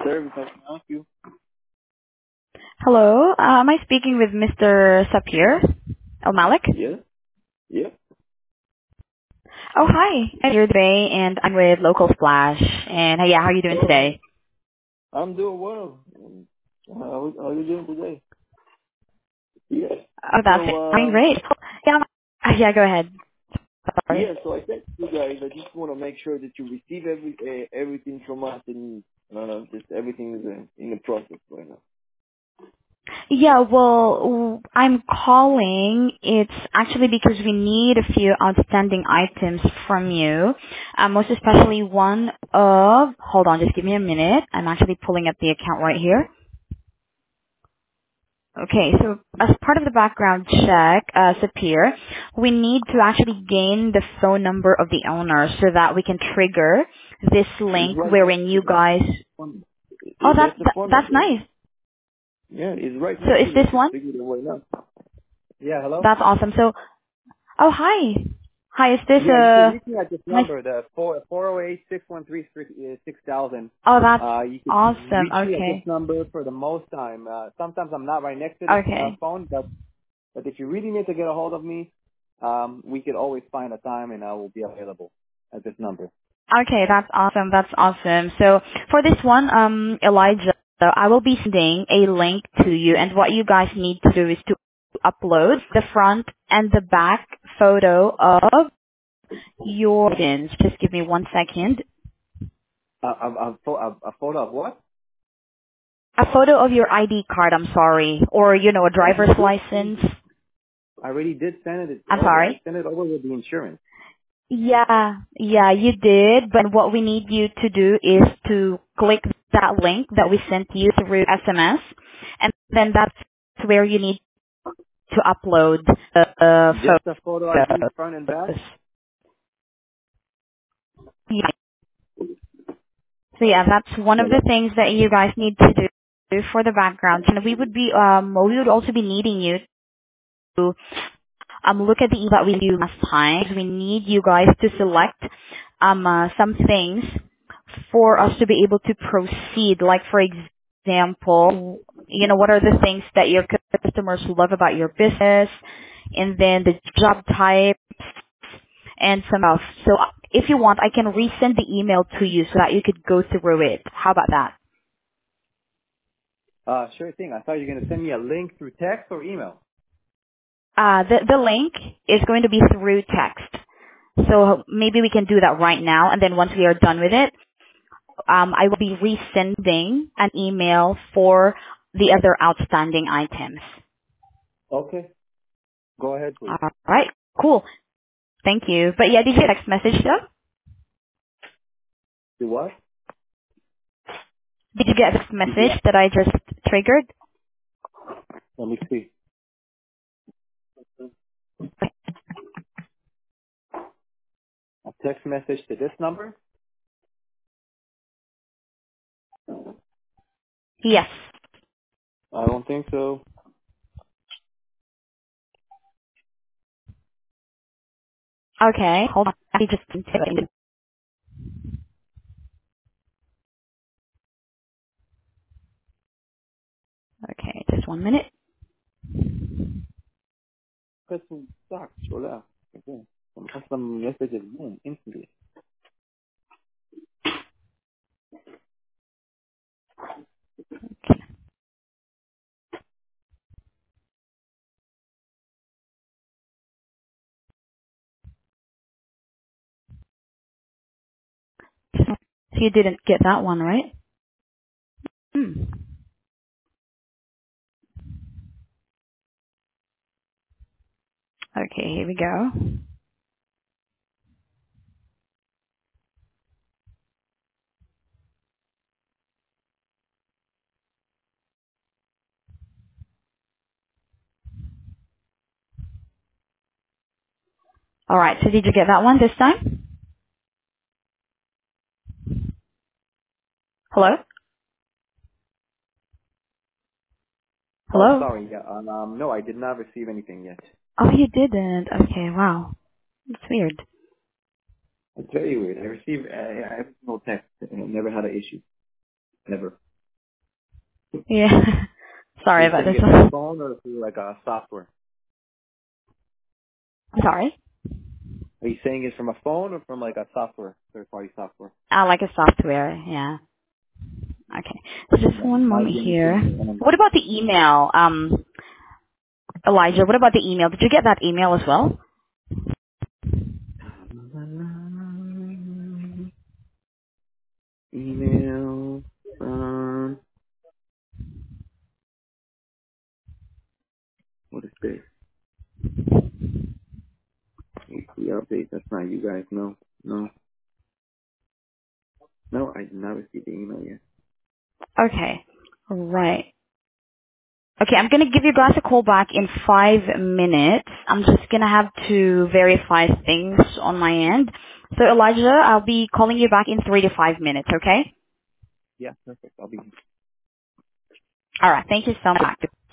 Service, how can I help you? Hello, am I speaking with Mr. Sapir Al-Malik? Yeah, yeah. Oh, hi. I'm here today, and I'm with Local Splash. And yeah, how are you doing Oh, today? I'm doing well. How are you doing today? Yeah. Oh, that's So, fine, great. Yeah, yeah, go ahead. Sorry. yeah. So I text you guys. I just want to make sure that you receive everything from us, and just everything is in the process right now. Yeah, well, I'm calling. It's actually because we need a few outstanding items from you. Most especially one of, hold on, just give me a minute. I'm actually pulling up the account right here. Okay, so as part of the background check, Sapir, we need to actually gain the phone number of the owner so that we can trigger this It's link right next wherein to you the guys. phone. Oh, That's the phone that's number. nice. Yeah, it's right So next is to me. I this just one? figured it right now. Yeah, hello? That's awesome. So, oh hi, hi. Is this Yeah, you can reach me at this my? number, the 408-613-6000. Oh, that's You can awesome. reach me at this Okay, number for the most time. Sometimes I'm not right next to this okay. phone, but if you really need to get a hold of me, we could always find a time and I will be available at this number. Okay, that's awesome. That's awesome. So for this one, Elijah, I will be sending a link to you, and what you guys need to do is to upload the front and the back photo of your items. Just give me 1 second. A photo of what? A photo of your ID card. I'm sorry, or a I already driver's did send license. it. I already did send it I'm over. I sorry. sent it over with the insurance. Yeah, you did. But what we need you to do is to click that link that we sent you through SMS, and then that's where you need to upload the Just a photo ID front and back? photos. Yeah. So yeah, that's one of Hello? the things that you guys need to do for the background. And we would also be needing you to look at the email that we did last time. We need you guys to select some things for us to be able to proceed. Like for example, what are the things that your customers love about your business, and then the job type and some else. So if you want, I can resend the email to you so that you could go through it. How about that? Sure thing. I thought you were going to send me a link through text or email. The link is going to be through text. So maybe we can do that right now, and then once we are done with it, I will be resending an email for the other outstanding items. Okay. Go ahead, please. All right, cool. Thank you. But yeah, did you get a text message though? Do what? Did you get a text Did you? message that I just triggered? Let me see. A text message to this number? Yes. I don't think so. Okay. Hold on. I just okay. Just 1 minute. Press some start. Wala. Okay. Some messages boom instantly. So you didn't get that one, right? Hmm. Okay, here we go. All right. So did you get that one this time? Hello? Oh, Hello? sorry. Yeah. No, I did not receive anything yet. Oh, you didn't. Okay. Wow. It's weird. It's very weird. I received. I have no text. I never had an issue. Never. Yeah. Are Sorry you about sending this it through one. a phone or through like a software? I'm sorry. Are you saying it's from a phone or from like a software, third party software? Like a software. Yeah. Okay. So just Yeah, one might moment be here. anything. What about the email? Elijah, what about the email? Did you get that email as well? Email. What is this? Weekly update. That's not you guys. No, no, no. I did not receive the email yet. Okay. Right. Okay, I'm gonna give you guys a call back in 5 minutes. I'm just gonna have to verify things on my end. So Elijah, I'll be calling you back in 3 to 5 minutes, okay? Yeah, perfect. I'll be. Alright, thank you so much.